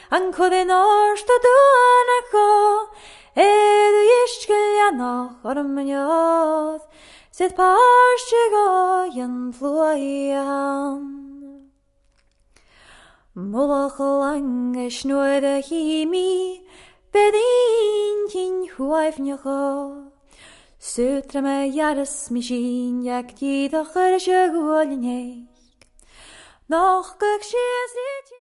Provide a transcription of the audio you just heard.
an codin orsta dúna go, éidir iscileannach ar mniad, sydd páiste go yn flwyam. Mwlach lang snwyd y himi, bedyn ti'n hwaifnio go. Sutra me jaris mi sin, jak ti doch yr siagwal neig. Noch gag sias